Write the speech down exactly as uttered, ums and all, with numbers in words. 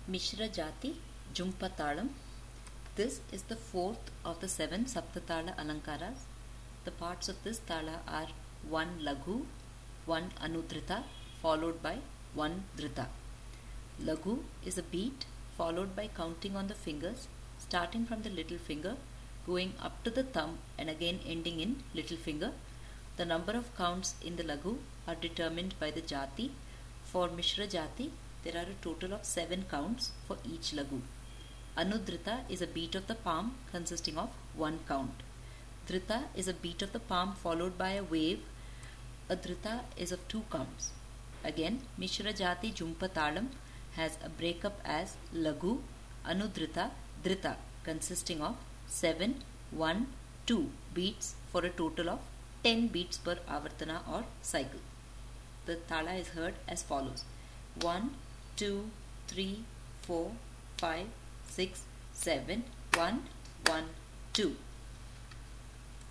Mishra Jati Jumpatalam. This is the fourth of the seven Saptatala Alankaras. The parts of this tala are one Laghu, one Anudrita, followed by one Drita. Laghu is a beat followed by counting on the fingers, starting from the little finger, going up to the thumb and again ending in little finger. The number of counts in the Laghu are determined by the Jati. For Mishra Jati, there are a total of seven counts for each Laghu. Anudrita is a beat of the palm consisting of one count. Drita is a beat of the palm followed by a wave. A Drita is of two counts. Again, Mishra Jati Jumpatalam has a breakup as Laghu, Anudrita, Drita, consisting of seven, one, two beats for a total of ten beats per avartana or cycle. The tala is heard as follows: one, two, three, four, five, six, seven, one, one, two.